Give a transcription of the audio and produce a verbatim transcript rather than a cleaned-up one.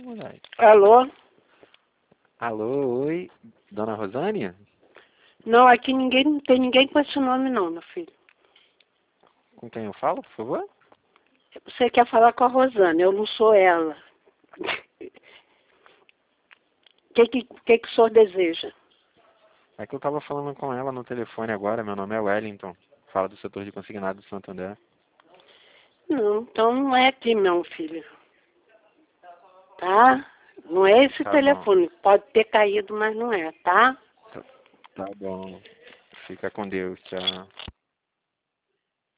mulher. Alô? Alô, oi, dona Rosânia? Não, aqui ninguém, não tem ninguém com esse nome não, meu filho. Com quem eu falo, por favor? Você quer falar com a Rosana, eu não sou ela. O que, que, que, que o senhor deseja? É que eu tava falando com ela no telefone agora, meu nome é Wellington. Fala do setor de consignado do Santander. Não, então não é aqui, meu filho. Tá? Não é esse Tá telefone. Pode ter caído, mas não é, tá? bom. Tá, tá bom. Fica com Deus, tchau.